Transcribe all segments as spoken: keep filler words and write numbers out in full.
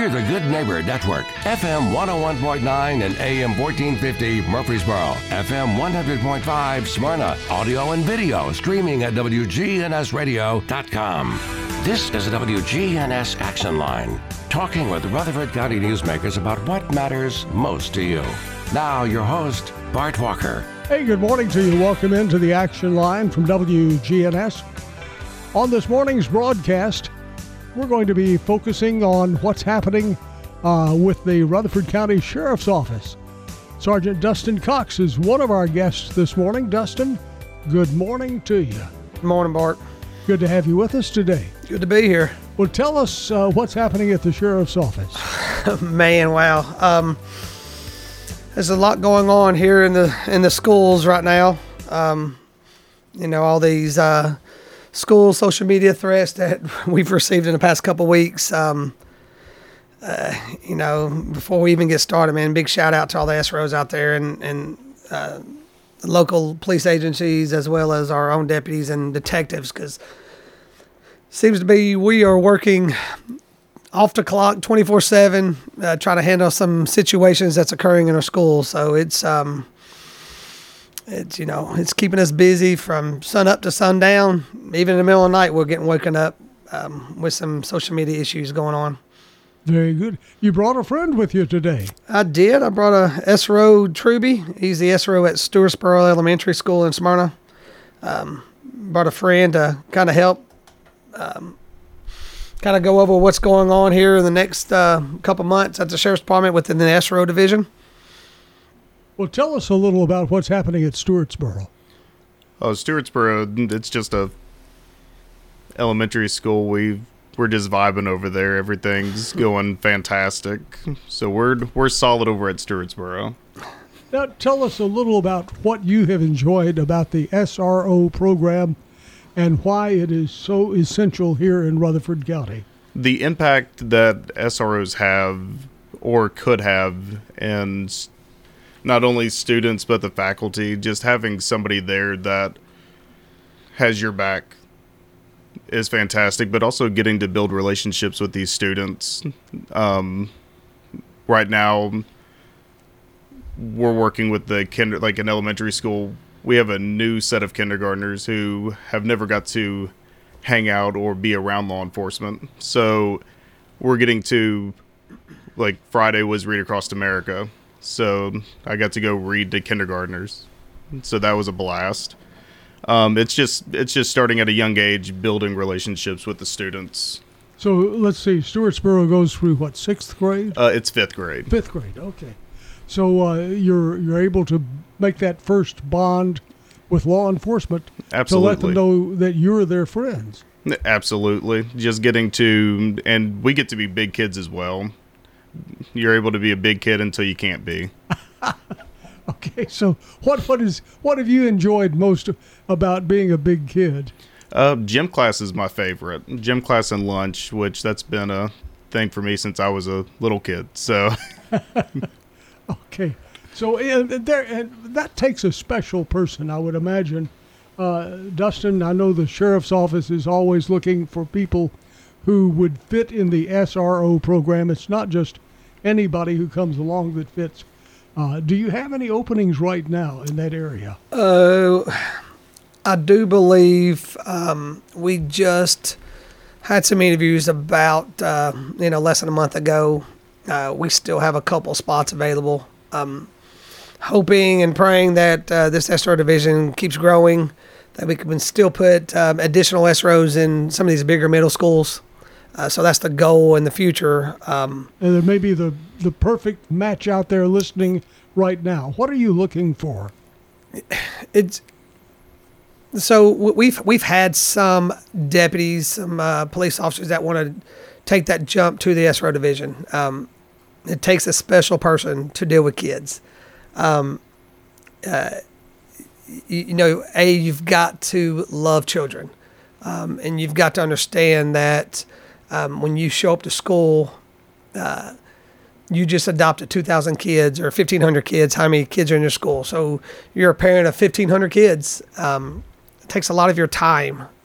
We're the Good Neighbor Network, F M one oh one point nine and A M fourteen fifty Murfreesboro, F M one hundred point five Smyrna, audio and video streaming at W G N S radio dot com. This is the W G N S Action Line, talking with Rutherford County newsmakers about what matters most to you. Now, your host, Bart Walker. Hey, good morning to you. Welcome into the Action Line from W G N S. On this morning's broadcast, we're going to be focusing on what's happening uh, with the Rutherford County Sheriff's Office. Sergeant Dustin Cox is one of our guests this morning. Dustin, good morning to you. Good morning, Bart. Good to have you with us today. Good to be here. Well, tell us uh, what's happening at the Sheriff's Office. Man, wow. Um, there's a lot going on here in the in the schools right now. Um, you know, all these uh, school social media threats that we've received in the past couple of weeks. Um, uh, you know, before we even get started, man, big shout out to all the S R Os out there and, and uh, the local police agencies, as well as our own deputies and detectives, because seems to be we are working off the clock twenty-four seven, uh, trying to handle some situations that's occurring in our schools. So it's, um, it's, you know, it's keeping us busy from sun up to sundown. Even in the middle of the night, we're getting woken up um, with some social media issues going on. Very good. You brought a friend with you today. I did. I brought a S R O Truby. He's the S R O at Stewartsboro Elementary School in Smyrna. Um, brought a friend to kind of help um, kind of go over what's going on here in the next uh, couple months at the Sheriff's Department within the S R O division. Well, tell us a little about what's happening at Stewartsboro. Oh, Stewartsboro, it's just a elementary school. We we're just vibing over there. Everything's going fantastic. So we're we're solid over at Stewartsboro. Now, tell us a little about what you have enjoyed about the S R O program and why it is so essential here in Rutherford County. The impact that S R Os have or could have, and not only students but the faculty, just having somebody there that has your back is fantastic, but also getting to build relationships with these students. Um, right now, we're working with the kinder, like an elementary school. We have a new set of kindergartners who have never got to hang out or be around law enforcement. So we're getting to, like, Friday was Read Across America. So I got to go read to kindergartners. So that was a blast. Um, it's just it's just starting at a young age, building relationships with the students. So let's see, Stewartsboro goes through what, sixth grade? Uh, it's fifth grade. Fifth grade, okay. So uh, you're you're able to make that first bond with law enforcement. Absolutely. To let them know that you're their friends. Absolutely. Just getting to, and we get to be big kids as well. You're able to be a big kid until you can't be. Okay, so what what is what have you enjoyed most about being a big kid? Uh, gym class is my favorite. Gym class and lunch, which that's been a thing for me since I was a little kid. So. Okay, so and there and that takes a special person, I would imagine. Uh, Dustin, I know the sheriff's office is always looking for people who would fit in the S R O program. It's not just anybody who comes along that fits. Uh, do you have any openings right now in that area? Uh, I do believe um, we just had some interviews about, uh, you know, less than a month ago. Uh, we still have a couple spots available. Um, hoping and praying that uh, this S R O division keeps growing, that we can still put um, additional S R Os in some of these bigger middle schools. Uh, so that's the goal in the future. Um, and there may be the, the perfect match out there listening right now. What are you looking for? It's so we've we've had some deputies, some uh, police officers that want to take that jump to the S R O division. Um, it takes a special person to deal with kids. Um, uh, you, you know, A, you've got to love children, um, and you've got to understand that um, when you show up to school, uh, you just adopted two thousand kids or fifteen hundred kids. How many kids are in your school? So you're a parent of fifteen hundred kids. Um, it takes a lot of your time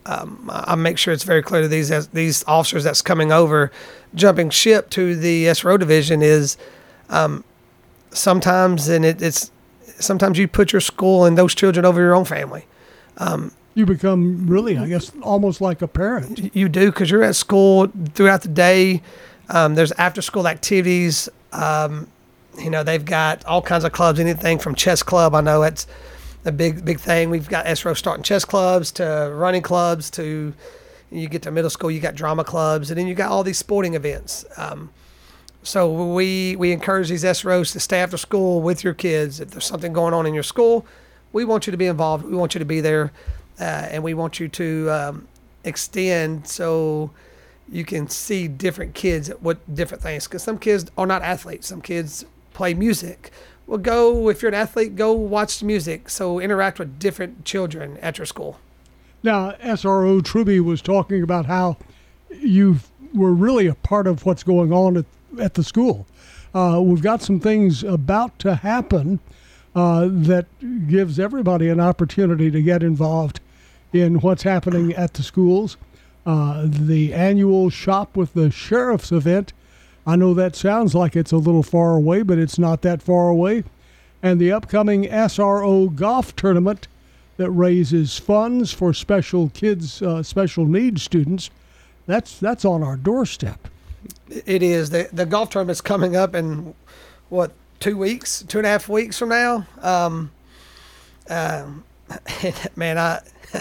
Um, I make sure it's very clear to these as these officers that's coming over, jumping ship to the S R O division is um, sometimes, and it, it's sometimes you put your school and those children over your own family. Um, you become really, I guess, almost like a parent. You do, because you're at school throughout the day. Um, there's after school activities. Um, you know, they've got all kinds of clubs, anything from chess club. I know it's a big, big thing. We've got S R O starting chess clubs to running clubs to, you get to middle school, you got drama clubs, and then you got all these sporting events. Um, so we we encourage these S R Os to stay after school with your kids. If there's something going on in your school, we want you to be involved. We want you to be there, uh, and we want you to um, extend so you can see different kids at what different things. Because some kids are not athletes. Some kids play music. Well, go, if you're an athlete, go watch the music. So interact with different children at your school. Now, S R O Truby was talking about how you were really a part of what's going on at, at the school. Uh, we've got some things about to happen uh, that gives everybody an opportunity to get involved in what's happening at the schools. Uh, the annual Shop with the Sheriffs event, I know that sounds like it's a little far away, but it's not that far away. And the upcoming S R O golf tournament that raises funds for special kids, uh, special needs students, that's that's on our doorstep. It is. The, the golf tournament's coming up in, what, two weeks, two and a half weeks from now? Um, um, man, I...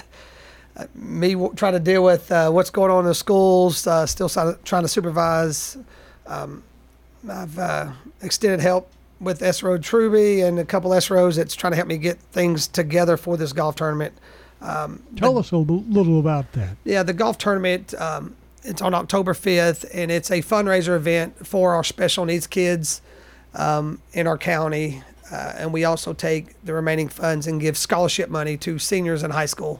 me trying to deal with uh, what's going on in the schools, uh, still trying to supervise. Um, I've uh, extended help with S R O Truby and a couple S R Os that's trying to help me get things together for this golf tournament. Um, Tell the, us a little about that. Yeah, the golf tournament, um, it's on October fifth, and it's a fundraiser event for our special needs kids um, in our county. Uh, and we also take the remaining funds and give scholarship money to seniors in high school.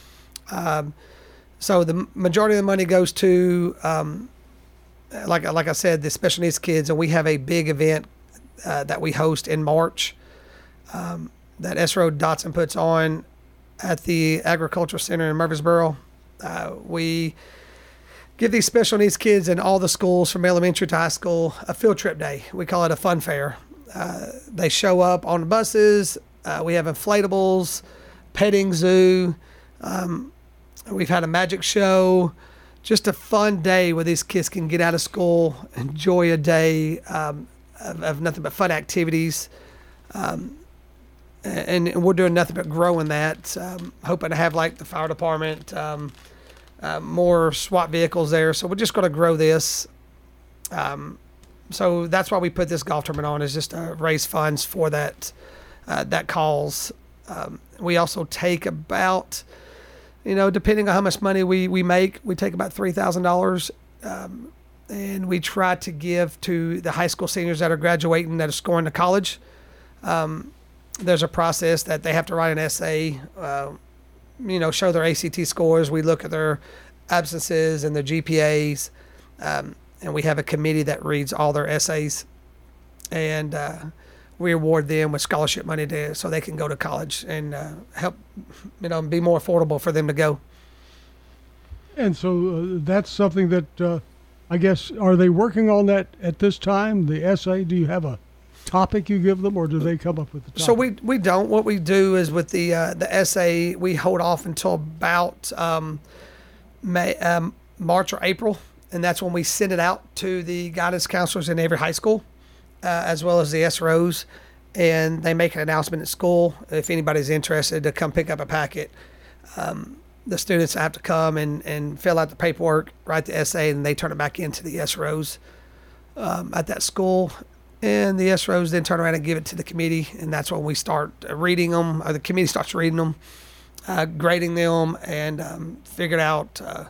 Um, so the majority of the money goes to, um, like like I said, the special needs kids, and we have a big event uh, that we host in March um, that S R O Dotson puts on at the Agricultural Center in Murfreesboro. Uh, we give these special needs kids in all the schools from elementary to high school a field trip day. We call it a fun fair. Uh, they show up on the buses. Uh, we have inflatables, petting zoo. Um, we've had a magic show, just a fun day where these kids can get out of school, enjoy a day um, of, of nothing but fun activities. Um, and, and we're doing nothing but growing that, um, hoping to have like the fire department, um, uh, more SWAT vehicles there. So we're just going to grow this. Um, so that's why we put this golf tournament on, is just to raise funds for that, uh, that cause. Um, we also take about, you know, depending on how much money we, we make, we take about three thousand dollars, um, and we try to give to the high school seniors that are graduating, that are scoring to college. Um, there's a process that they have to write an essay, uh, you know, show their A C T scores. We look at their absences and their G P As, um, and we have a committee that reads all their essays, and uh, we award them with scholarship money to, so they can go to college and uh, help, you know, be more affordable for them to go. And so uh, that's something that uh, I guess, are they working on that at this time? The essay, do you have a topic you give them, or do they come up with the topic? So we we don't. What we do is with the uh, the essay, we hold off until about um, May, um, March or April, and that's when we send it out to the guidance counselors in every high school. Uh, as well as the S R Os, and they make an announcement at school if anybody's interested to come pick up a packet. Um, the students have to come and, and fill out the paperwork, write the essay, and they turn it back into the S R Os um, at that school. And the S R Os then turn around and give it to the committee, and that's when we start reading them, or the committee starts reading them, uh, grading them, and um, figuring out uh,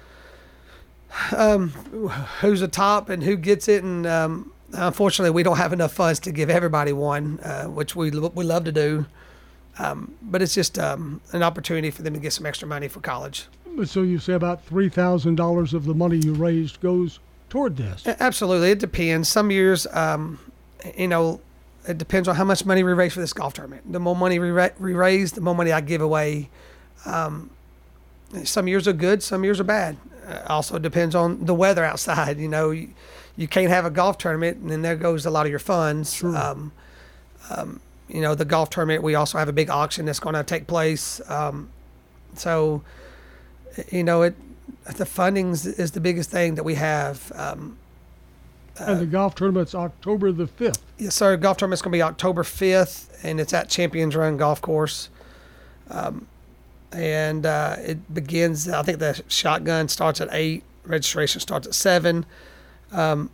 um, who's the top and who gets it, and um, unfortunately, we don't have enough funds to give everybody one, uh, which we we love to do. Um, but it's just um, an opportunity for them to get some extra money for college. So you say about three thousand dollars of the money you raised goes toward this? Absolutely. It depends. Some years, um, you know, it depends on how much money we raise for this golf tournament. The more money we, ra- we raise, the more money I give away. Um, Some years are good, some years are bad. Uh, also depends on the weather outside. You know, you, you can't have a golf tournament, and then there goes a lot of your funds. Sure. Um, um, you know, the golf tournament, we also have a big auction that's going to take place. Um, so, you know, it the funding is the biggest thing that we have. Um, and the golf tournament's October the fifth. Yes, sir. Golf tournament's going to be October fifth, and it's at Champions Run Golf Course. Um, and uh, it begins, I think the shotgun starts at eight, registration starts at seven. Um,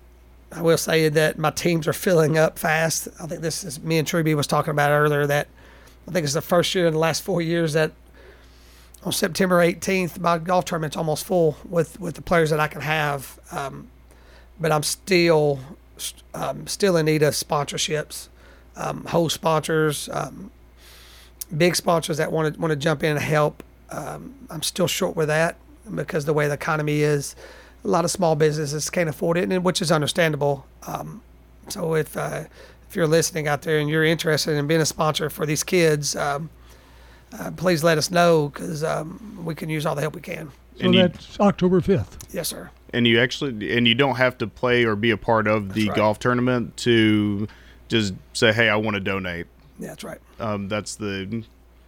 I will say that my teams are filling up fast. I think this is, me and Truby was talking about earlier, that I think it's the first year in the last four years that on September eighteenth, my golf tournament's almost full with, with the players that I can have. Um, but I'm still um, still in need of sponsorships, um, host sponsors, um, big sponsors that want to want to jump in and help. Um, I'm still short with that because the way the economy is, a lot of small businesses can't afford it, and which is understandable. Um, so if uh, if you're listening out there and you're interested in being a sponsor for these kids, um, uh, please let us know, because um, we can use all the help we can. So And you- that's October fifth. Yes, sir. And you actually, and you don't have to play or be a part of the right. golf tournament to just say, "Hey, I want to donate." Yeah, that's right. Um, that's the,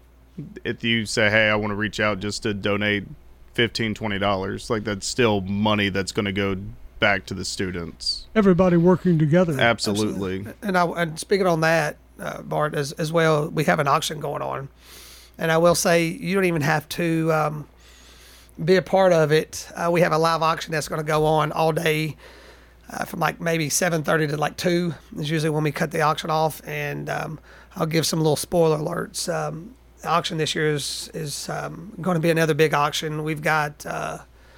if you say, "Hey, I want to reach out just to donate fifteen, twenty dollars," like that's still money that's going to go back to the students. Everybody working together. Absolutely. And I and speaking on that, uh, Bart, as as well, we have an auction going on, and I will say you don't even have to um, be a part of it. Uh, we have a live auction that's going to go on all day, uh, from like maybe seven thirty to like two. Is usually when we cut the auction off, and um, I'll give some little spoiler alerts. Um, the auction this year is is um, going to be another big auction. We've got. Uh,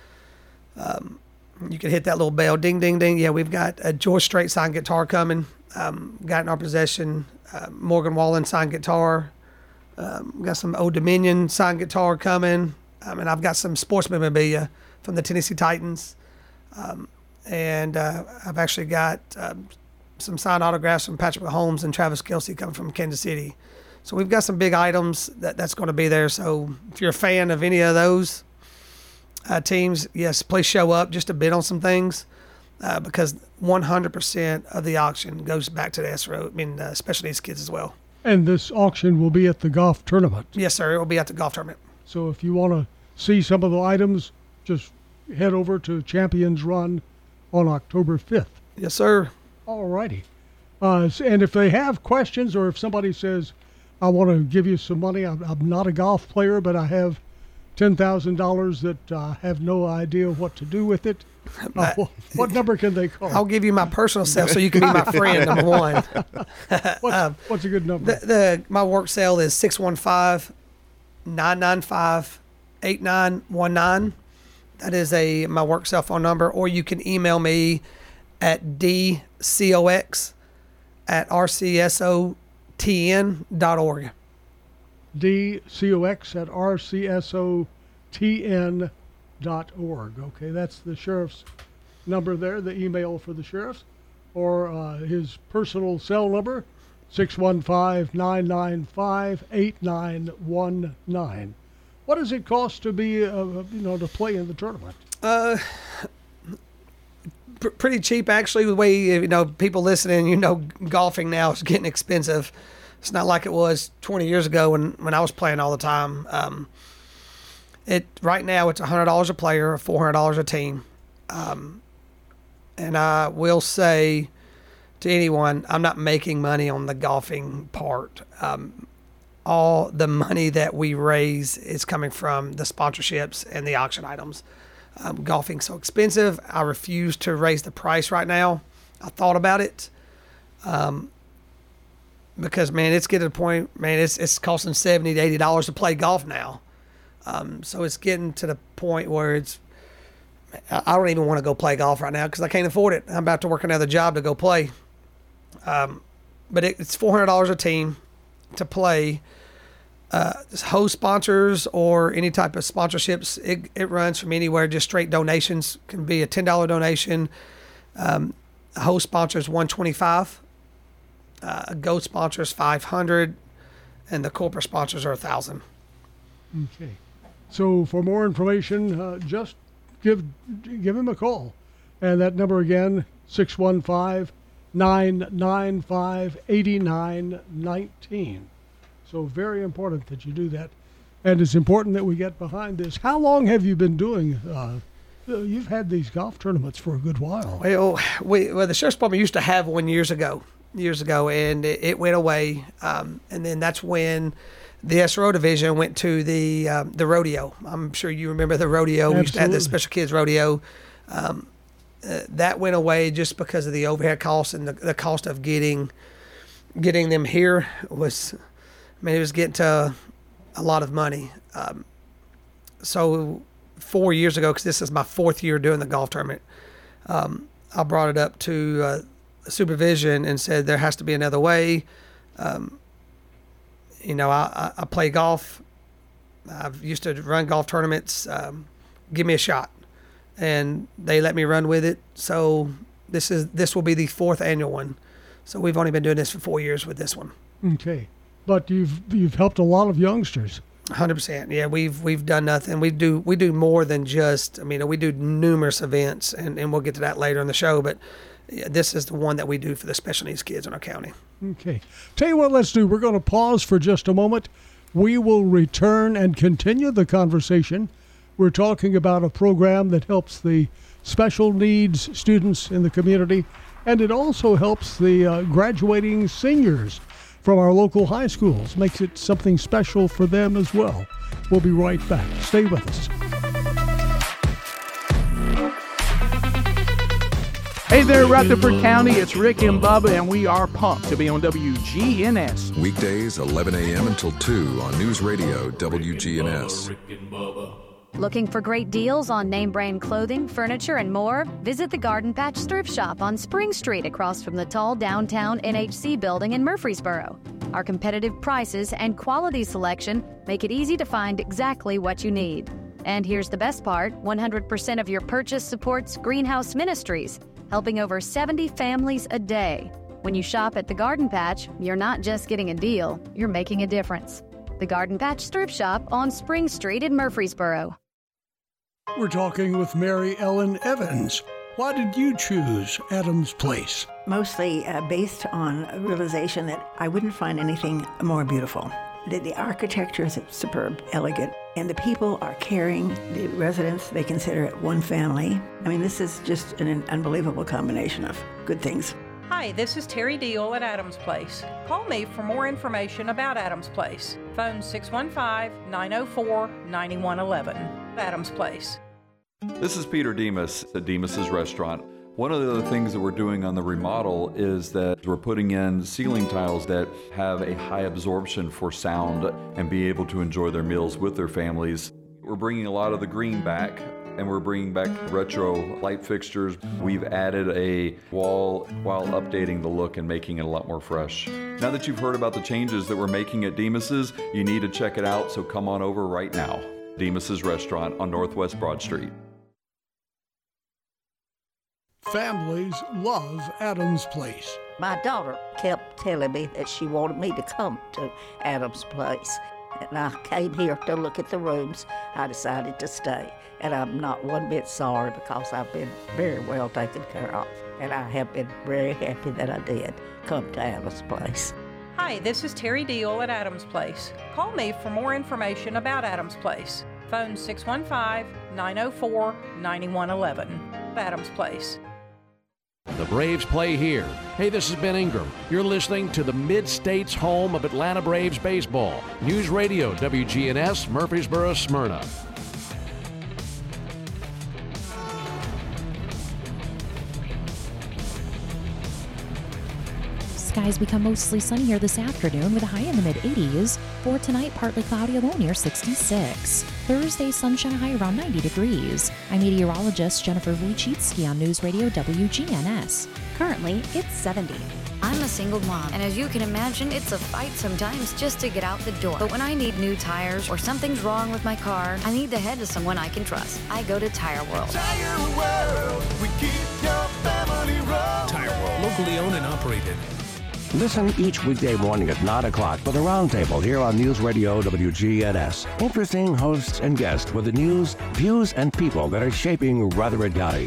um, You can hit that little bell, ding, ding, ding. Yeah, we've got a George Strait signed guitar coming. Um, got in our possession uh, Morgan Wallen signed guitar. Um, we got some Old Dominion signed guitar coming. Um, and I've got some sports memorabilia from the Tennessee Titans. Um, and uh, I've actually got um, some signed autographs from Patrick Mahomes and Travis Kelce coming from Kansas City. So we've got some big items that, that's going to be there. So if you're a fan of any of those, Uh, teams, yes, please show up just to bid on some things, uh, because one hundred percent of the auction goes back to the S R O, I mean, uh, special needs kids as well. And this auction will be at the golf tournament. Yes, sir. It will be at the golf tournament. So if you want to see some of the items, just head over to Champions Run on October fifth. Yes, sir. All righty. Uh, s- and if they have questions, or if somebody says, I want to give you some money, I'm, I'm not a golf player, but I have ten thousand dollars that I uh, have no idea what to do with it, uh, what, what number can they call? I'll give you my personal cell so you can be my friend, number one. What's, um, what's a good number? The, the My work cell is six one five, nine nine five, eight nine one nine. That is a my work cell phone number. Or you can email me at dcox at rcsotn dot org. dcox at rcsotn dot org. Okay, that's the sheriff's number there, the email for the sheriff, or uh, his personal cell number, six one five, nine nine five, eight nine one nine. What does it cost to be, uh, you know, to play in the tournament? Uh, pr- pretty cheap, actually. The way, you know, people listening, you know, golfing now is getting expensive. It's not like it was twenty years ago when, when I was playing all the time. Um, it right now it's one hundred dollars a player, four hundred dollars a team. Um, and I will say to anyone, I'm not making money on the golfing part. Um, all the money that we raise is coming from the sponsorships and the auction items. Um, golfing's so expensive. I refuse to raise the price right now. I thought about it. Um, Because man, it's getting to the point, man, it's it's costing seventy to eighty dollars to play golf now. Um, so it's getting to the point where it's, I I don't even want to go play golf right now because I can't afford it. I'm about to work another job to go play. Um, but it, it's four hundred dollars a team to play. Uh, host sponsors or any type of sponsorships, it it runs from anywhere, just straight donations. Can be a ten dollar donation. Um, host sponsors one twenty-five. Uh, Goat sponsors five hundred, and the corporate sponsors are a thousand. Okay. So for more information, uh, just give give him a call. And that number again, six one five, nine nine five, eight nine one nine. So very important that you do that. And it's important that we get behind this. How long have you been doing, uh, you've had these golf tournaments for a good while. Well, we, well the Sheriff's Department used to have one years ago, years ago, and it, it went away. Um, and then that's when the S R O division went to the um, the rodeo. I'm sure you remember the rodeo. Absolutely. We used to have the special kids rodeo. Um, uh, that went away just because of the overhead costs and the, the cost of getting getting them here was, I mean, it was getting to a lot of money. Um, so four years ago, because this is my fourth year doing the golf tournament, um, I brought it up to uh, supervision and said there has to be another way. Um, you know, I, I play golf. I've used to run golf tournaments. Um, give me a shot. And they let me run with it. So this is this will be the fourth annual one. So we've only been doing this for four years with this one. Okay. But you've you've helped a lot of youngsters. one hundred percent. Yeah, we've we've done nothing. We do we do more than just, I mean, we do numerous events, and, and we'll get to that later in the show, but yeah, this is the one that we do for the special needs kids in our county. Okay. Tell you what, let's do. We're going to pause for just a moment. We will return and continue the conversation. We're talking about a program that helps the special needs students in the community, and it also helps the uh, graduating seniors from our local high schools. Makes it something special for them as well. We'll be right back. Stay with us. Hey there, Rutherford County. It's Rick and Bubba, and we are pumped to be on W G N S. Weekdays, eleven a.m. until two on News Radio W G N S. Looking for great deals on name brand clothing, furniture, and more? Visit the Garden Patch Thrift Shop on Spring Street across from the tall downtown N H C building in Murfreesboro. Our competitive prices and quality selection make it easy to find exactly what you need. And here's the best part, one hundred percent of your purchase supports Greenhouse Ministries, helping over seventy families a day. When you shop at the Garden Patch, you're not just getting a deal, you're making a difference. The Garden Patch Thrift Shop on Spring Street in Murfreesboro. We're talking with Mary Ellen Evans. Why did you choose Adams Place? Mostly uh, based on a realization that I wouldn't find anything more beautiful. The, the architecture is superb, elegant, and the people are caring. The residents, they consider it one family. I mean, this is just an, an unbelievable combination of good things. Hi, this is Terry Deal at Adams Place. Call me for more information about Adams Place. Phone six one five, nine oh four, nine one one one. Adams Place. This is Peter Demas at Demas's Restaurant. One of the other things that we're doing on the remodel is that we're putting in ceiling tiles that have a high absorption for sound and be able to enjoy their meals with their families. We're bringing a lot of the green back, and we're bringing back retro light fixtures. We've added a wall while updating the look and making it a lot more fresh. Now that you've heard about the changes that we're making at Demas's, you need to check it out, so come on over right now. Demas's Restaurant on Northwest Broad Street. Families love Adams Place. My daughter kept telling me that she wanted me to come to Adams Place. And I came here to look at the rooms. I decided to stay. And I'm not one bit sorry because I've been very well taken care of. And I have been very happy that I did come to Adams Place. Hi, this is Terry Deal at Adams Place. Call me for more information about Adams Place. Phone six one five, nine oh four, nine one one one. Adams Place. The Braves play here. Hey, this is Ben Ingram. You're listening to the Mid-States home of Atlanta Braves baseball. News Radio W G N S, Murfreesboro, Smyrna. Skies become mostly sunny here this afternoon with a high in the mid-eighties. For tonight, partly cloudy, low near sixty-six. Thursday, sunshine high around ninety degrees. I'm meteorologist Jennifer Wojcicki on News Radio W G N S. Currently, it's seventy. I'm a single mom, and as you can imagine, it's a fight sometimes just to get out the door. But when I need new tires or something's wrong with my car, I need to head to someone I can trust. I go to Tire World. Tire World, we keep your family rolling. Tire World, locally owned and operated. Listen each weekday morning at nine o'clock for the Roundtable here on News Radio W G N S. Interesting hosts and guests with the news, views, and people that are shaping Rutherford County.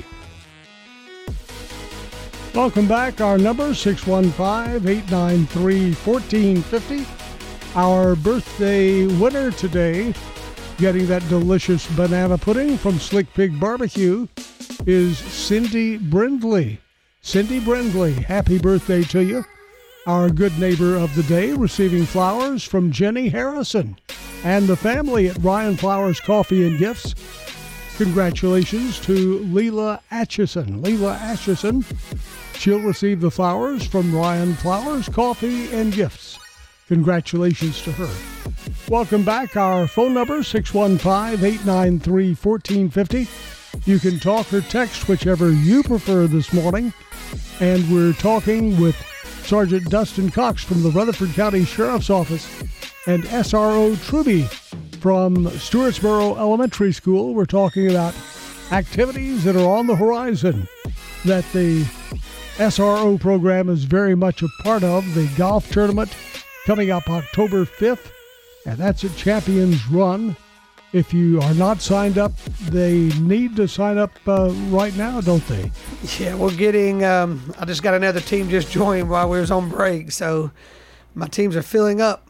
Welcome back. Our number, six one five, eight nine three, one four five zero. Our birthday winner today, getting that delicious banana pudding from Slick Pig Barbecue, is Cindy Brindley. Cindy Brindley, happy birthday to you. Our good neighbor of the day, receiving flowers from Jenny Harrison and the family at Ryan Flowers Coffee and Gifts. Congratulations to Leela Atchison. Leela Atchison, she'll receive the flowers from Ryan Flowers Coffee and Gifts. Congratulations to her. Welcome back. Our phone number, six one five, eight nine three, one four five zero. You can talk or text, whichever you prefer this morning. And we're talking with Sergeant Dustin Cox from the Rutherford County Sheriff's Office and S R O Truby from Stewartsboro Elementary School. We're talking about activities that are on the horizon that the S R O program is very much a part of. The golf tournament coming up October fifth, and that's at Champions Run. If you are not signed up, they need to sign up uh, right now, don't they? Yeah, we're getting, um, I just got another team just joined while we was on break, so my teams are filling up.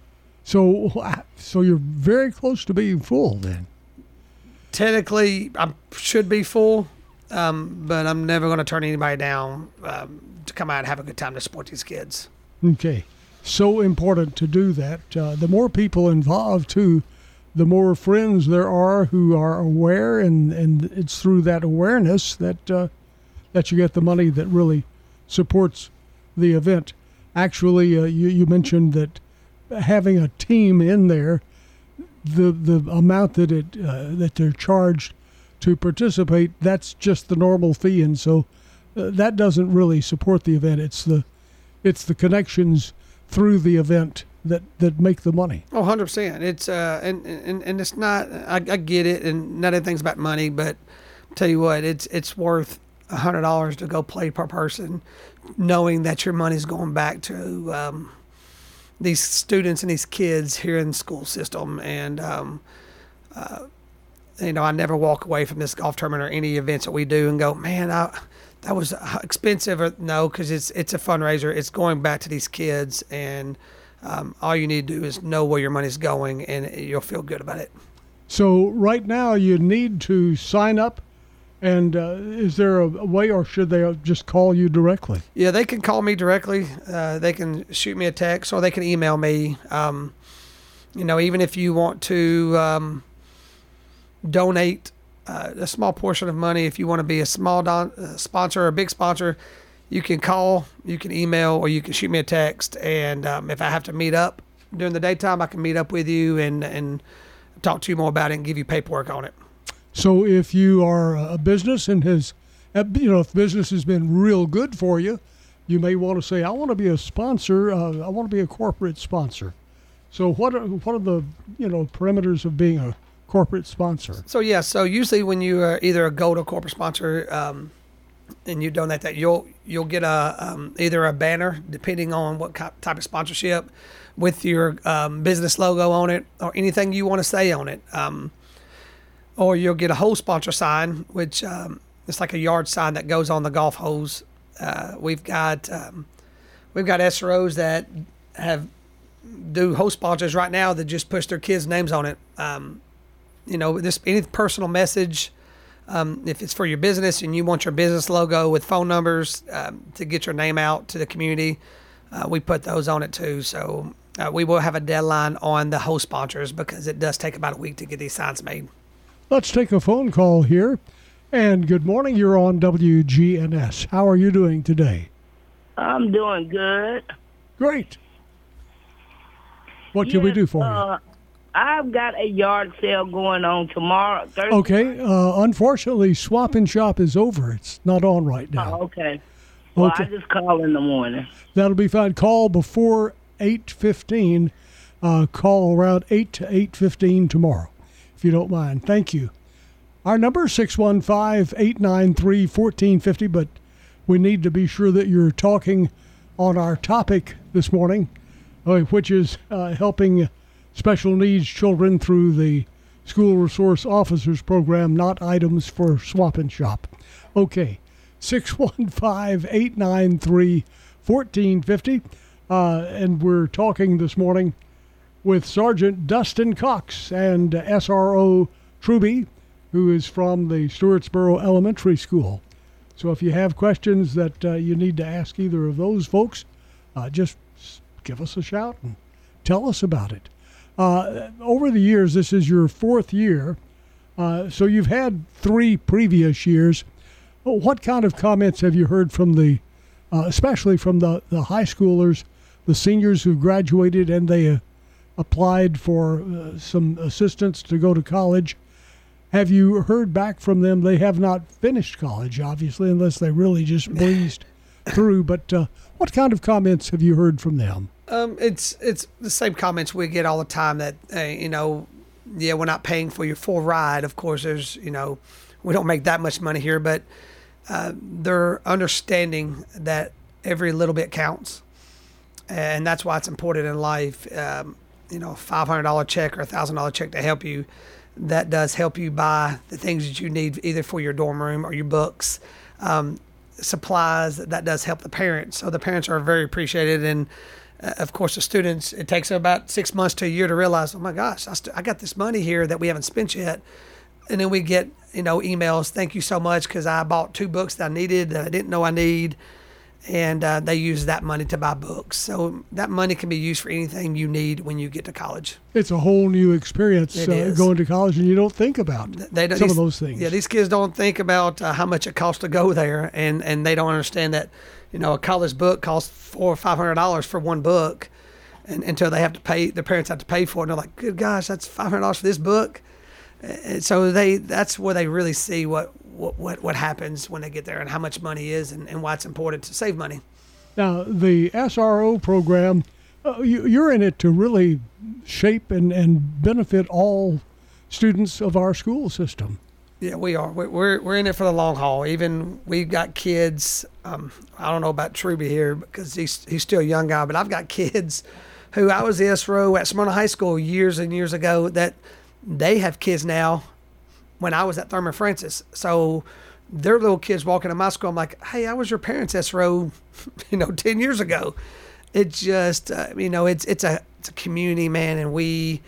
So, so you're very close to being full then? Technically, I should be full, um, but I'm never going to turn anybody down um, to come out and have a good time to support these kids. Okay. So important to do that. Uh, the more people involved, too, the more friends there are who are aware, and, and it's through that awareness that uh, that you get the money that really supports the event. Actually, uh, you, you mentioned that having a team in there, the the amount that it uh, that they're charged to participate, that's just the normal fee, and so uh, that doesn't really support the event. It's the it's the connections through the event that, that make the money. Oh, one hundred percent. It's uh, and, and and it's not. I, I get it, and not everything's about money. But I'll tell you what, it's it's worth a hundred dollars to go play per person, knowing that your money's going back to um, these students and these kids here in the school system. And um, uh, you know, I never walk away from this golf tournament or any events that we do and go, man, I. That was expensive. Or no, because it's it's a fundraiser. It's going back to these kids, and um, all you need to do is know where your money's going, and you'll feel good about it. So right now you need to sign up, and uh, is there a way, or should they just call you directly? Yeah, they can call me directly. Uh, they can shoot me a text, or they can email me. Um, you know, even if you want to um, donate Uh, a small portion of money, if you want to be a small don- uh, sponsor or a big sponsor, you can call, you can email, or you can shoot me a text. And um, if I have to meet up during the daytime, I can meet up with you and, and talk to you more about it and give you paperwork on it. So if you are a business and has, you know, if business has been real good for you, you may want to say, I want to be a sponsor. Uh, I want to be a corporate sponsor. So what are, what are the, you know, parameters of being a corporate sponsor? So yeah, so usually when you are either a gold or corporate sponsor, um, and you donate that, you'll you'll get a um, either a banner, depending on what type of sponsorship, with your um, business logo on it, or anything you want to say on it, um, or you'll get a hole sponsor sign, which um, it's like a yard sign that goes on the golf holes. Uh, we've got um, we've got S R Os that have do hole sponsors right now that just push their kids' names on it. Um, You know, this any personal message, um, if it's for your business and you want your business logo with phone numbers um, to get your name out to the community, uh, we put those on it too. So uh, we will have a deadline on the host sponsors because it does take about a week to get these signs made. Let's take a phone call here. And good morning. You're on W G N S. How are you doing today? I'm doing good. Great. What can yes, we do for uh, you? I've got a yard sale going on tomorrow, Thursday. Okay. Uh, unfortunately, Swap and Shop is over. It's not on right now. Oh, okay. Well, okay. I just call in the morning. That'll be fine. Call before eight fifteen. Uh, call around eight to eight fifteen tomorrow, if you don't mind. Thank you. Our number is six one five, eight nine three, one four five zero, but we need to be sure that you're talking on our topic this morning, uh, which is uh, helping special needs children through the School Resource Officers Program, not items for Swap and Shop. Okay, six one five, eight nine three, one four five zero. Uh, and we're talking this morning with Sergeant Dustin Cox and uh, S R O Truby, who is from the Stewartsboro Elementary School. So if you have questions that uh, you need to ask either of those folks, uh, just give us a shout and tell us about it. Uh, over the years, this is your fourth year, uh, so you've had three previous years. What kind of comments have you heard from the, uh, especially from the, the high schoolers, the seniors who graduated and they uh, applied for uh, some assistance to go to college? Have you heard back from them? They have not finished college, obviously, unless they really just breezed through. But uh, what kind of comments have you heard from them? Um, it's it's the same comments we get all the time that, uh, you know, yeah, we're not paying for your full ride. Of course, there's, you know, we don't make that much money here, but uh, they're understanding that every little bit counts. And that's why it's important in life. Um, you know, a five hundred dollars check or a one thousand dollars check to help you, that does help you buy the things that you need either for your dorm room or your books, um, supplies. That does help the parents. So the parents are very appreciated. And uh, of course, the students, it takes about six months to a year to realize, oh my gosh, I, st- I got this money here that we haven't spent yet. And then we get, you know, emails, thank you so much because I bought two books that I needed that I didn't know I need. And uh, they use that money to buy books. So that money can be used for anything you need when you get to college. It's a whole new experience It uh, is. going to college, and you don't think about They don't, some these, of those things. Yeah, these kids don't think about uh, how much it costs to go there, and, and they don't understand that, you know, a college book costs four or five hundred dollars for one book, and until they have to pay, their parents have to pay for it. And they're like, good gosh, that's five hundred dollars for this book. And so they that's where they really see what, what, what, what happens when they get there and how much money is and, and why it's important to save money. Now, the S R O program, uh, you, you're in it to really shape and, and benefit all students of our school system. Yeah, we are. We're, we're we're in it for the long haul. Even we've got kids. Um, I don't know about Truby here because he's he's still a young guy, but I've got kids who I was the S R O at Smyrna High School years and years ago that they have kids now when I was at Thurman Francis. So their little kids walking in my school, I'm like, hey, I was your parents' S R O, you know, ten years ago. It just, uh, you know, it's it's a it's a community, man, and we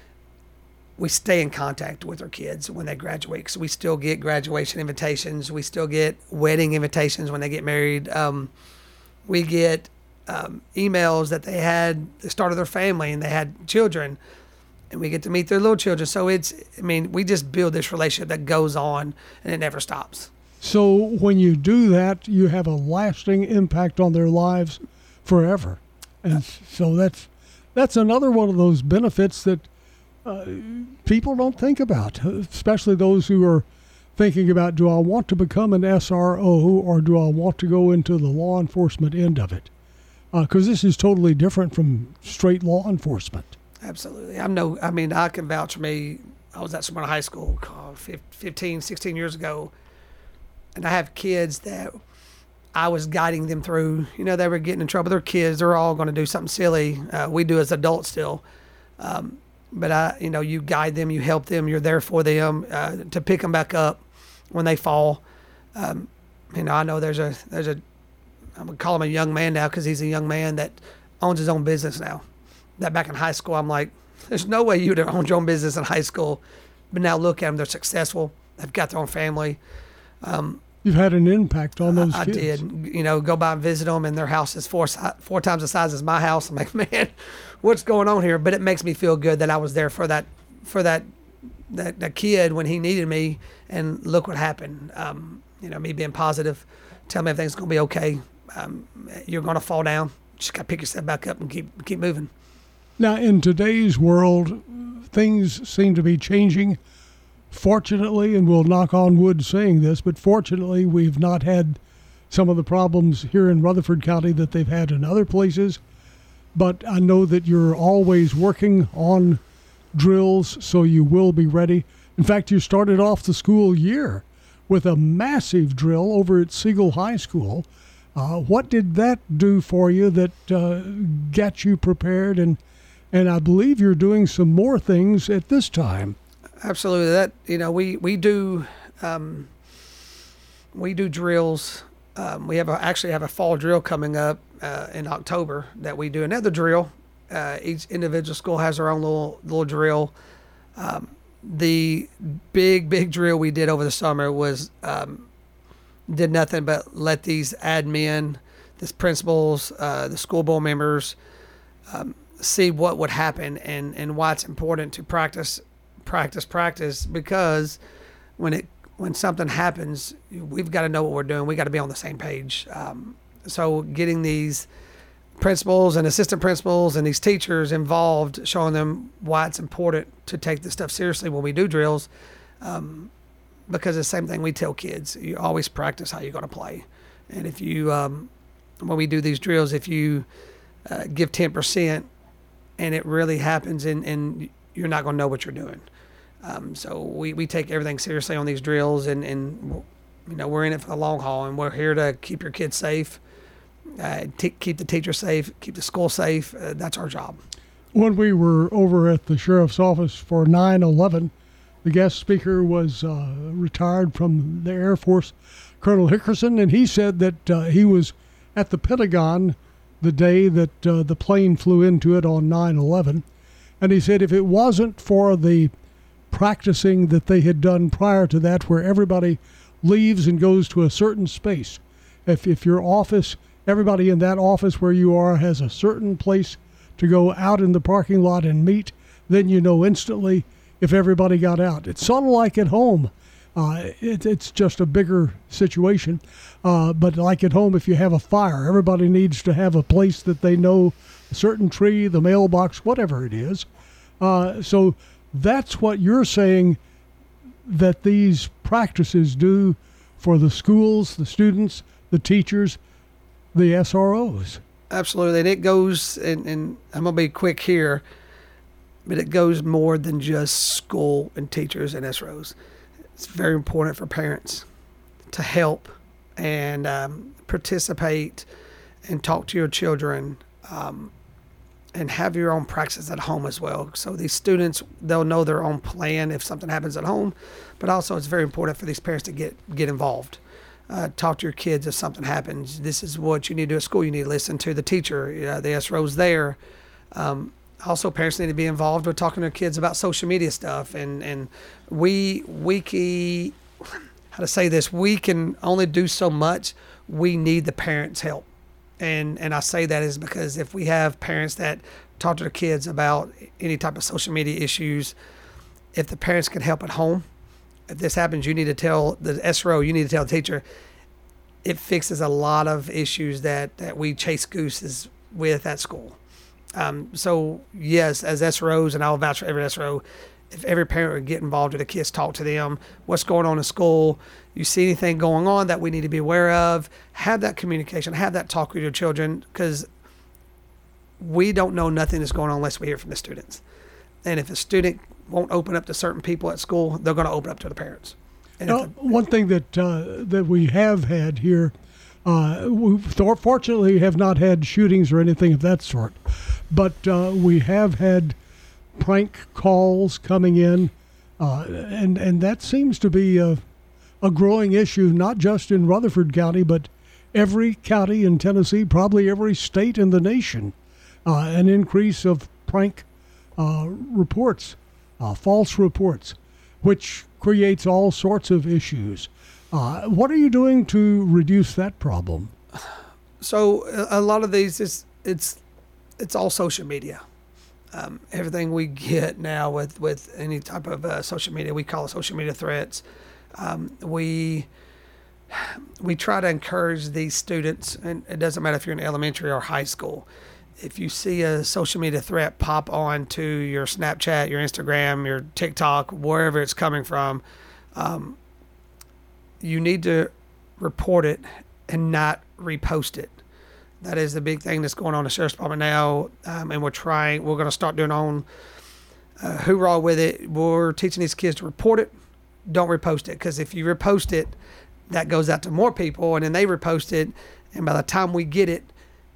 we stay in contact with our kids when they graduate because we still get graduation invitations. We still get wedding invitations when they get married. Um, we get um, emails that they had the start of their family and they had children, and we get to meet their little children. So it's, I mean, we just build this relationship that goes on and it never stops. So when you do that, you have a lasting impact on their lives forever. And so that's that's another one of those benefits that uh, people don't think about, especially those who are thinking about, do I want to become an S R O or do I want to go into the law enforcement end of it? Because uh, this is totally different from straight law enforcement. Absolutely. I'm no, I mean, I can vouch for me. I was at Smyrna High School uh, fifteen, sixteen years ago, and I have kids that I was guiding them through. You know, they were getting in trouble. They're kids. They're all going to do something silly. Uh, we do as adults still. Um, but, I, you know, you guide them, you help them, you're there for them uh, to pick them back up when they fall. Um, you know, I know there's a, there's a, I'm going to call him a young man now because he's a young man that owns his own business now. That back in high school, I'm like, there's no way you would have owned your own business in high school. But now look at them. They're successful. They've got their own family. Um, You've had an impact on those I, kids. I did. You know, go by and visit them, and their house is four, four times the size as my house. I'm like, man, what's going on here? But it makes me feel good that I was there for that for that that, that kid when he needed me. And look what happened. Um, you know, me being positive, tell me everything's going to be okay. Um, you're going to fall down. Just got to pick yourself back up and keep keep moving. Now, in today's world, things seem to be changing. Fortunately, and we'll knock on wood saying this, but fortunately, we've not had some of the problems here in Rutherford County that they've had in other places. But I know that you're always working on drills, so you will be ready. In fact, you started off the school year with a massive drill over at Siegel High School. Uh, what did that do for you that uh, got you prepared? And and I believe you're doing some more things at this time. Absolutely. That you know we we do um, we do drills. Um, we have a, actually have a fall drill coming up uh, in October that we do another drill. Uh, each individual school has their own little little drill. Um, the big big drill we did over the summer was um, did nothing but let these admin, the principals, uh, the school board members um, see what would happen and, and why it's important to practice practice practice because when it when something happens, we've got to know what we're doing. We got to be on the same page. Um, so getting these principals and assistant principals and these teachers involved, showing them why it's important to take this stuff seriously when we do drills, um, because it's the same thing we tell kids. You always practice how you're going to play. And if you, um, when we do these drills, if you uh, give ten percent and it really happens and, and you're not going to know what you're doing. Um, so we, we take everything seriously on these drills, and, and you know we're in it for the long haul, and we're here to keep your kids safe, uh, t- keep the teachers safe, keep the school safe. Uh, that's our job. When we were over at the sheriff's office for nine eleven, the guest speaker was uh, retired from the Air Force, Colonel Hickerson, and he said that uh, he was at the Pentagon the day that uh, the plane flew into it on nine eleven, and he said if it wasn't for the practicing that they had done prior to that, where everybody leaves and goes to a certain space. If if your office, everybody in that office where you are has a certain place to go out in the parking lot and meet, then you know instantly if everybody got out. It's sort of like at home. Uh, it, it's just a bigger situation. Uh, but like at home, if you have a fire, everybody needs to have a place that they know, a certain tree, the mailbox, whatever it is. Uh, so that's what you're saying that these practices do for the schools, the students, the teachers, the S R Os. Absolutely. And it goes, and, and I'm going to be quick here, but it goes more than just school and teachers and S R Os. It's very important for parents to help and um, participate and talk to your children um, and have your own practice at home as well. So these students, they'll know their own plan if something happens at home, but also it's very important for these parents to get, get involved. Uh, talk to your kids if something happens. This is what you need to do at school. You need to listen to the teacher, uh, the S R Os there. Um, also, parents need to be involved with talking to their kids about social media stuff. And, and we, we key, how to say this, we can only do so much. We need the parents' help. And and I say that is because if we have parents that talk to their kids about any type of social media issues, if the parents can help at home, if this happens, you need to tell the S R O, you need to tell the teacher. It fixes a lot of issues that, that we chase gooses with at school. Um, so yes, as S R Os, and I'll vouch for every S R O, if every parent would get involved with the kids, talk to them, what's going on in school, you see anything going on that we need to be aware of, have that communication, have that talk with your children, because we don't know nothing that's going on unless we hear from the students. And if a student won't open up to certain people at school, they're going to open up to the parents. And now, the, one thing that uh, that we have had here, uh, we fortunately have not had shootings or anything of that sort, but uh, we have had prank calls coming in, uh, and and that seems to be a, a growing issue, not just in Rutherford County, but every county in Tennessee, probably every state in the nation. Uh, an increase of prank uh, reports, uh, false reports, which creates all sorts of issues. Uh, what are you doing to reduce that problem? So a lot of these is it's it's all social media. Um, everything we get now with, with any type of uh, social media, we call it social media threats. Um, we we try to encourage these students, and it doesn't matter if you're in elementary or high school. If you see a social media threat pop on to your Snapchat, your Instagram, your TikTok, wherever it's coming from, um, you need to report it and not repost it. That is the big thing that's going on in the Sheriff's Department now, um, and we're trying, we're going to start doing on uh, hoorah with it. We're teaching these kids to report it, don't repost it, because if you repost it, that goes out to more people, and then they repost it, And by the time we get it,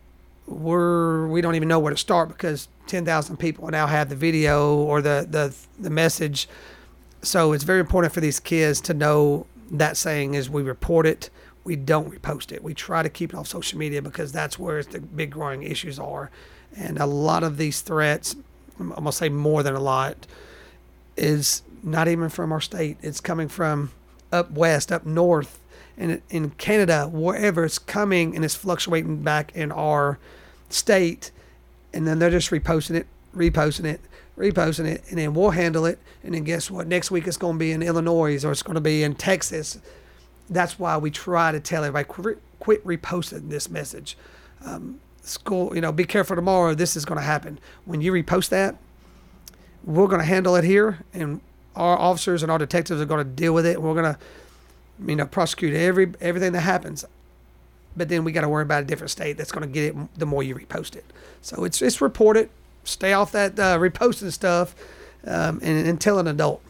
we're we don't even know where to start because ten thousand people now have the video or the, the, the message. So it's very important for these kids to know that saying is we report it, we don't repost it. We try to keep it off social media because that's where the big growing issues are. And a lot of these threats, I'm going to say more than a lot, is not even from our state. It's coming from up west, up north, and in Canada, wherever it's coming, and it's fluctuating back in our state. And then they're just reposting it, reposting it, reposting it, and then we'll handle it. And then guess what? Next week it's going to be in Illinois or it's going to be in Texas. That's why we try to tell everybody, quit, quit reposting this message. Um, school, you know, be careful tomorrow. This is going to happen. When you repost that, we're going to handle it here, and our officers and our detectives are going to deal with it. We're going to, you know, prosecute every everything that happens. But then we got to worry about a different state that's going to get it the more you repost it. So it's it's report it. Stay off that uh, reposting stuff, um, and, and tell an adult.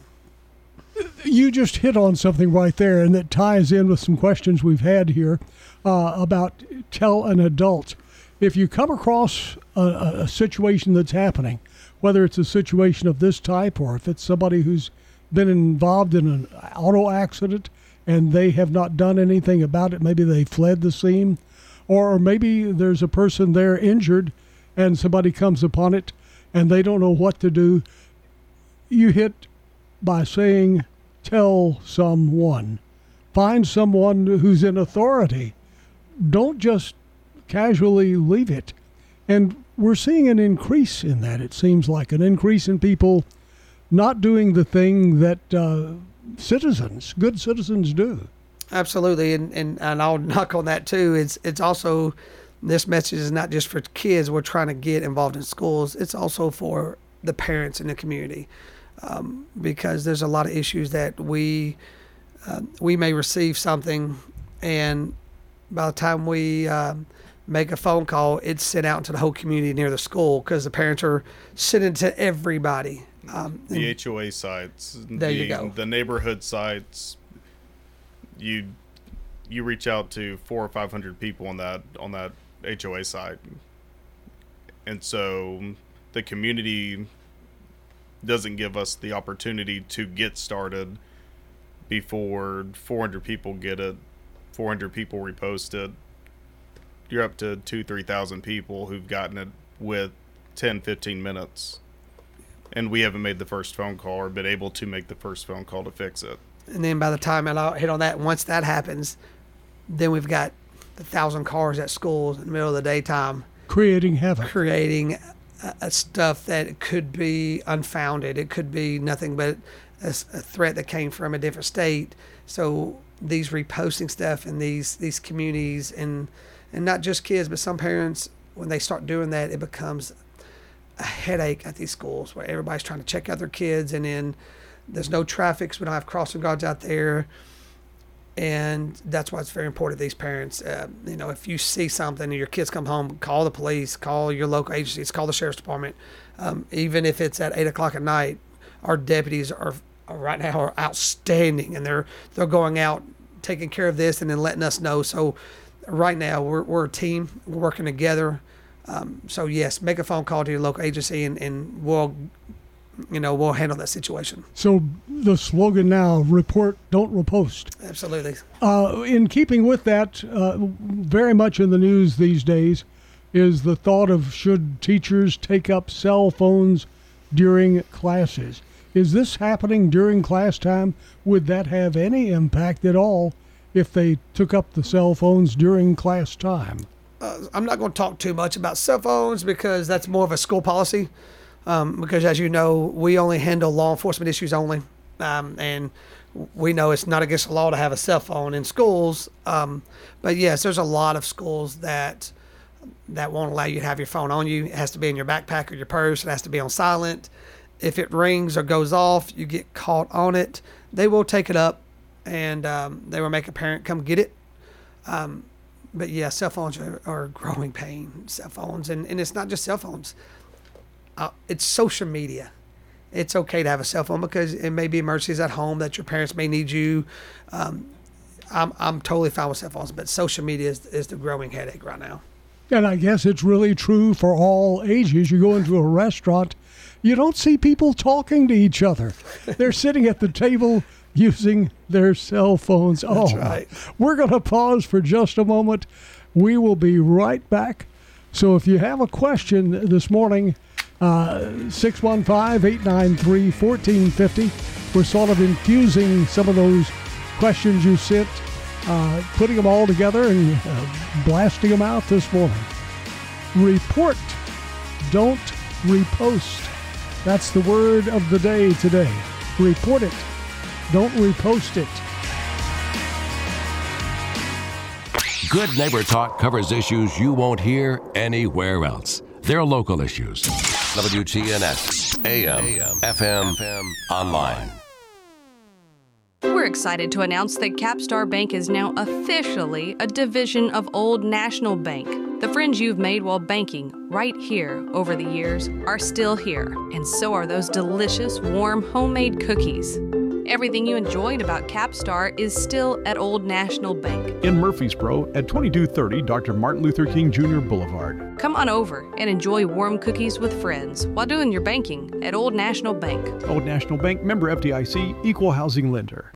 You just hit on something right there, and that ties in with some questions we've had here uh, about tell an adult. If you come across a, a situation that's happening, whether it's a situation of this type or if it's somebody who's been involved in an auto accident and they have not done anything about it, maybe they fled the scene, or maybe there's a person there injured and somebody comes upon it and they don't know what to do, you hit by saying, tell someone. Find someone who's in authority. Don't just casually leave it. And we're seeing an increase in that. It seems like an increase in people not doing the thing that uh, citizens, good citizens do. Absolutely. And, and, and I'll knock on that too. It's, it's also, this message is not just for kids we're trying to get involved in schools. It's also for the parents in the community. Um, because there's a lot of issues that we uh, we may receive something, and by the time we uh, make a phone call, it's sent out into the whole community near the school because the parents are sending to everybody. Um, the H O A sites, there the, you go. The neighborhood sites. You you reach out to four or five hundred people on that on that H O A site, and so the community doesn't give us the opportunity to get started before four hundred people get it, four hundred people repost it. You're up to two, three thousand people who've gotten it with ten, fifteen minutes. And we haven't made the first phone call or been able to make the first phone call to fix it. And then by the time I'll hit on that, once that happens, then we've got the thousand cars at schools in the middle of the daytime. Creating havoc. Creating Uh, stuff that could be unfounded. It could be nothing but a, a threat that came from a different state. So these reposting stuff in these these communities, and and not just kids, but some parents, when they start doing that, it becomes a headache at these schools where everybody's trying to check out their kids, and then there's no traffic, so we don't have crossing guards out there. And that's why it's very important to these parents. Uh, you know, if you see something and your kids come home, call the police, call your local agencies, call the sheriff's department. Um, even if it's at eight o'clock at night, our deputies are, are right now are outstanding, and they're they're going out taking care of this and then letting us know. So right now we're we're a team, we're working together. Um, so yes, make a phone call to your local agency, and, and we'll. You know, we'll handle that situation. So the slogan now, report, don't repost. Absolutely. Uh, in keeping with that, uh, very much in the news these days is the thought of should teachers take up cell phones during classes. Is this happening during class time? Would that have any impact at all if they took up the cell phones during class time? Uh, I'm not going to talk too much about cell phones because that's more of a school policy. Um, because as you know, we only handle law enforcement issues only. Um, and we know it's not against the law to have a cell phone in schools. Um, but yes, there's a lot of schools that that won't allow you to have your phone on you. It has to be in your backpack or your purse. It has to be on silent. If it rings or goes off, you get caught on it. They will take it up, and um, they will make a parent come get it. Um, but yeah, cell phones are, are a growing pain. Cell phones, and, and it's not just cell phones. Uh, it's social media. It's okay to have a cell phone because it may be emergencies at home that your parents may need you. Um, I'm I'm totally fine with cell phones, but social media is, is the growing headache right now. And I guess it's really true for all ages. You go into a restaurant, you don't see people talking to each other. They're sitting at the table using their cell phones. That's oh, right. We're going to pause for just a moment. We will be right back. So if you have a question this morning, uh, six one five, eight nine three, one four five zero. We're sort of infusing some of those questions you sent, uh, putting them all together and uh, blasting them out this morning. Report, don't repost. That's the word of the day today. Report it, don't repost it. Good Neighbor Talk covers issues you won't hear anywhere else. They're local issues. W G N S, A M, F M, online. We're excited to announce that Capstar Bank is now officially a division of Old National Bank. The friends you've made while banking right here over the years are still here, and so are those delicious, warm, homemade cookies. Everything you enjoyed about Capstar is still at Old National Bank in Murfreesboro at twenty-two thirty Doctor Martin Luther King Junior Boulevard. Come on over and enjoy warm cookies with friends while doing your banking at Old National Bank. Old National Bank, member F D I C, equal housing lender.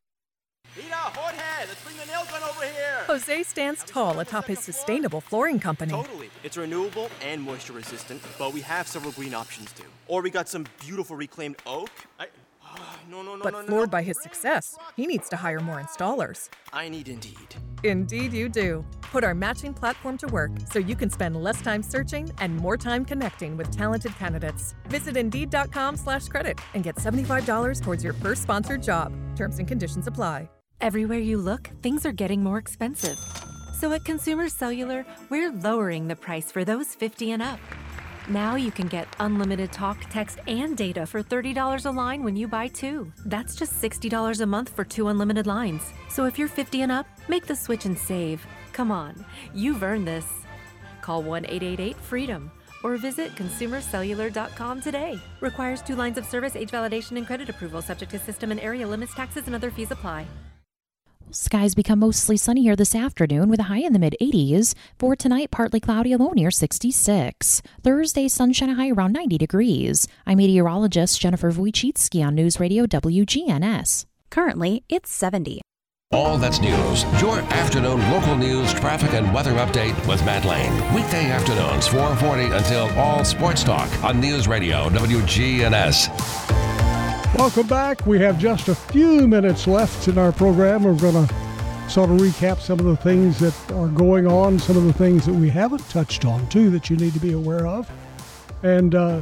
Jose stands tall atop his sustainable flooring company. Totally. It's renewable and moisture resistant, but we have several green options too. Or we got some beautiful reclaimed oak. I, oh, no, no, no, but no, no, floored no. by his success, he needs to hire more installers. I need Indeed. Indeed you do. Put our matching platform to work so you can spend less time searching and more time connecting with talented candidates. Visit Indeed.com slash credit and get seventy-five dollars towards your first sponsored job. Terms and conditions apply. Everywhere you look, things are getting more expensive. So at Consumer Cellular, we're lowering the price for those fifty and up. Now you can get unlimited talk, text, and data for thirty dollars a line when you buy two. That's just sixty dollars a month for two unlimited lines. So if you're fifty and up, make the switch and save. Come on, you've earned this. Call one eight eight eight FREEDOM or visit consumer cellular dot com today. Requires two lines of service, age validation, and credit approval, subject to system and area limits, taxes, and other fees apply. Skies become mostly sunny here this afternoon with a high in the mid eighties. For tonight, partly cloudy, a low near sixty-six. Thursday, sunshine, a high around ninety degrees. I'm meteorologist Jennifer Wojcicki on News Radio W G N S. Currently, it's seventy. All That's News, your afternoon local news, traffic, and weather update with Matt Lane. Weekday afternoons, four forty until all sports talk on News Radio W G N S. Welcome back. We have just a few minutes left in our program. We're going to sort of recap some of the things that are going on, some of the things that we haven't touched on, too, that you need to be aware of. And uh,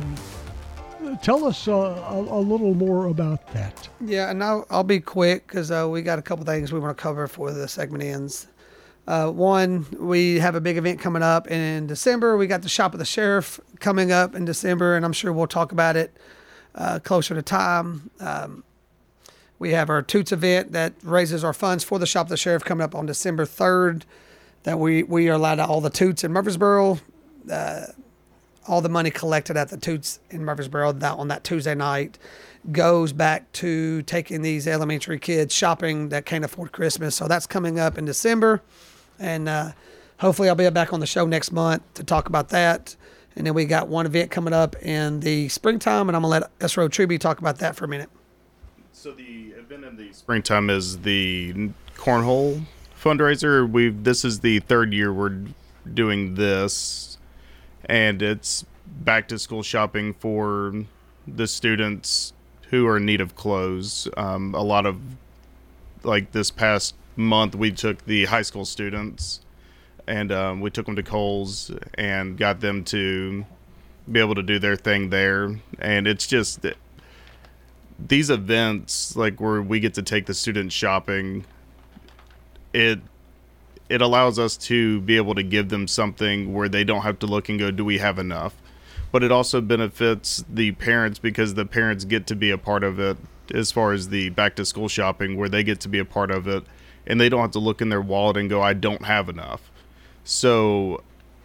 tell us uh, a, a little more about that. Yeah, and I'll, I'll be quick because uh, we got a couple things we want to cover before the segment ends. Uh, one, we have a big event coming up in December. We got the Shop of the Sheriff coming up in December, and I'm sure we'll talk about it Uh, closer to time. Um, we have our Toots event that raises our funds for the Shop of the Sheriff coming up on December third. That we, we are allowed to all the Toots in Murfreesboro. Uh, all the money collected at the Toots in Murfreesboro that on that Tuesday night goes back to taking these elementary kids shopping that can't afford Christmas. So that's coming up in December. And uh, hopefully I'll be back on the show next month to talk about that. And then we got one event coming up in the springtime, and I'm going to let Esro Truby talk about that for a minute. So the event in the springtime is the Cornhole fundraiser. We've This is the third year we're doing this, and it's back-to-school shopping for the students who are in need of clothes. Um, a lot of, like this past month, we took the high school students, and um, we took them to Kohl's and got them to be able to do their thing there. And it's just these events, like where we get to take the students shopping, it it allows us to be able to give them something where they don't have to look and go, do we have enough? But it also benefits the parents because the parents get to be a part of it as far as the back to school shopping, where they get to be a part of it and they don't have to look in their wallet and go, I don't have enough. So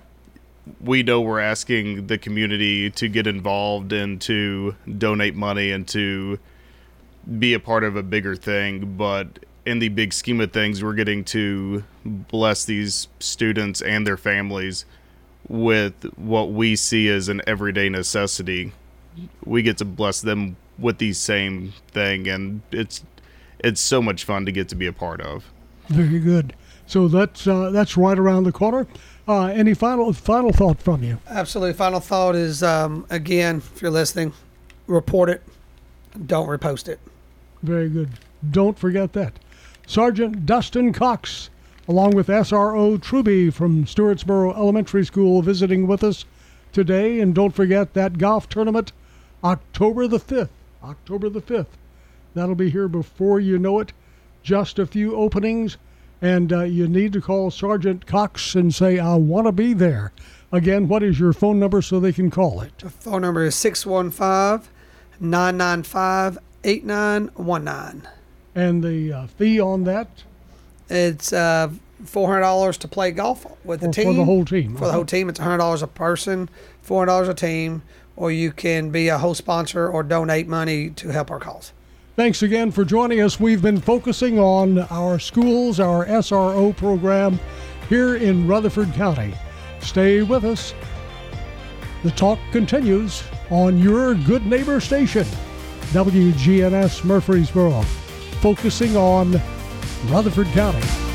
we know we're asking the community to get involved and to donate money and to be a part of a bigger thing, but in the big scheme of things, we're getting to bless these students and their families with what we see as an everyday necessity. We get to bless them with the same thing, and it's it's so much fun to get to be a part of. Very good. So that's uh, that's right around the corner. Uh, any final final thought from you? Absolutely. Final thought is, um, again, if you're listening, report it. Don't repost it. Very good. Don't forget that. Sergeant Dustin Cox, along with S R O Truby from Stewartsboro Elementary School, visiting with us today. And don't forget that golf tournament, October the fifth. October the fifth. That'll be here before you know it. Just a few openings, and uh, you need to call Sergeant Cox and say, I want to be there. Again, what is your phone number so they can call it? The phone number is six one five, nine nine five, eight nine one nine. And the uh, fee on that? It's uh, four hundred dollars to play golf with the Or team. for the whole team. For the whole team, it's one hundred dollars a person, four hundred dollars a team, or you can be a host sponsor or donate money to help our cause. Thanks again for joining us. We've been focusing on our schools, our S R O program here in Rutherford County. Stay with us. The talk continues on your good neighbor station, W G N S Murfreesboro, focusing on Rutherford County.